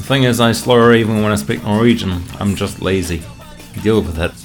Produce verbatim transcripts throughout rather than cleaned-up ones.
thing is, I slur even when I speak Norwegian. I'm just lazy. Deal with it.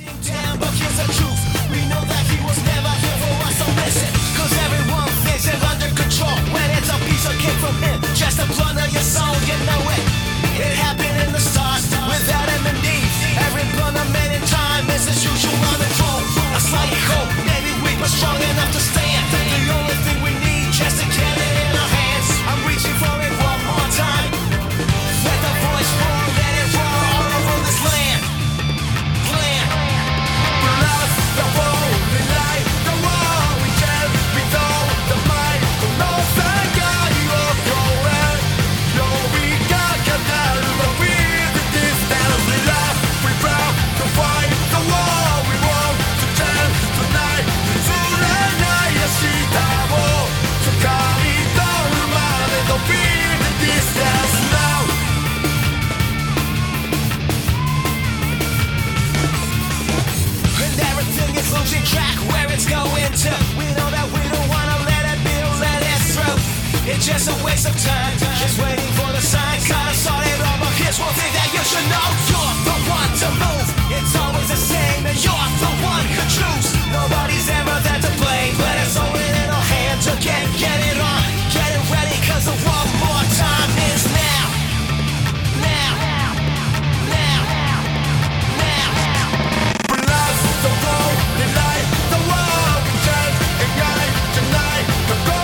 Just a waste of time, just waiting for the signs. Kinda saw it all, but here's one thing that you should know. You're the one to move, it's always the same. And you're the one who choose. Nobody's ever there to blame, but it's only in our hands again. Get it on, get it ready, cause the one more time is now. Now, now, now, now. For love, the road, the light, the world, we change, ignite, tonight, the goal.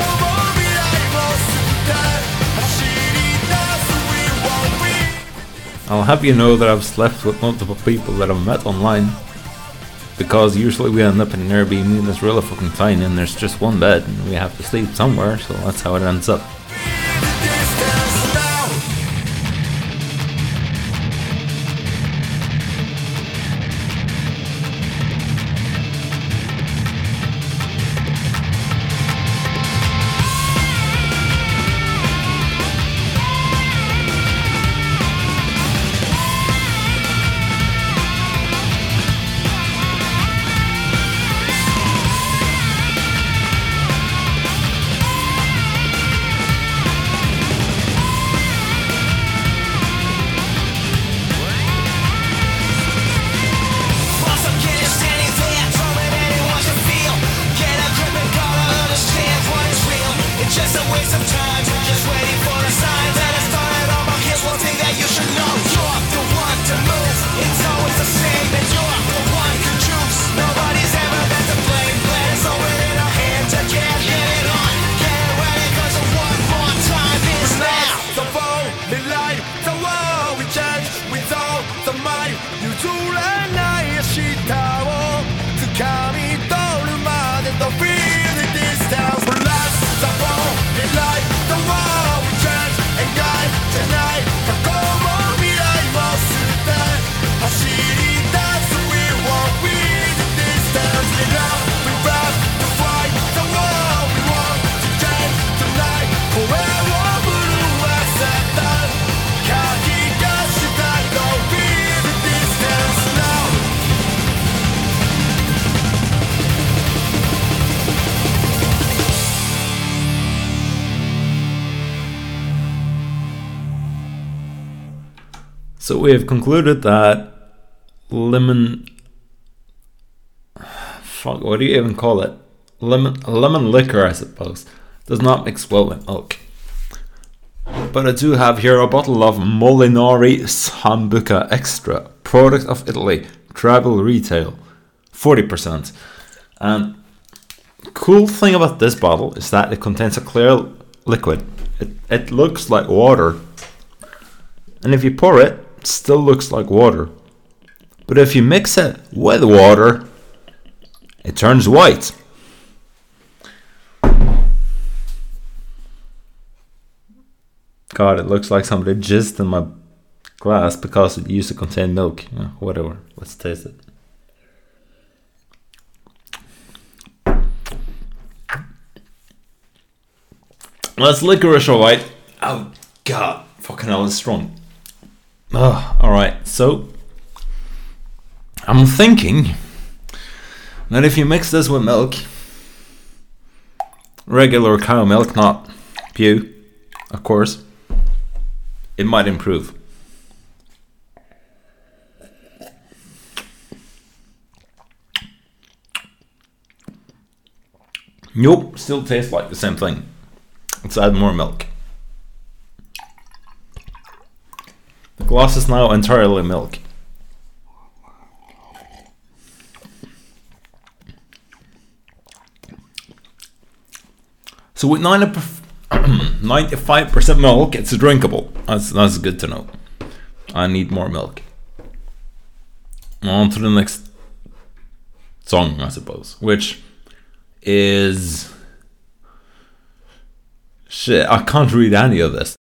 I'll have you know that I've slept with multiple people that I've met online, because usually we end up in an Airbnb that's really fucking tiny and there's just one bed and we have to sleep somewhere, so that's how it ends up. So we have concluded that lemon, fuck, what do you even call it? Lemon, lemon liquor, I suppose, does not mix well with milk. But I do have here a bottle of Molinari Sambuca Extra, product of Italy, travel retail, forty percent. And cool thing about this bottle is that it contains a clear liquid. It, it looks like water. And if you pour it, it still looks like water. But if you mix it with water, it turns white. God, it looks like somebody jizzed in my glass because it used to contain milk. Yeah, whatever. Let's taste it. Well, it's licorice, alright. Oh, God. Fucking hell, it's strong. Oh, alright, so I'm thinking that if you mix this with milk, regular cow milk, not Pew, of course, it might improve. Nope, still tastes like the same thing. Let's add more milk. The glass is now entirely milk. So with ninety-five percent milk, it's drinkable. That's, that's good to know. I need more milk. On to the next song, I suppose, which is... Shit, I can't read any of this.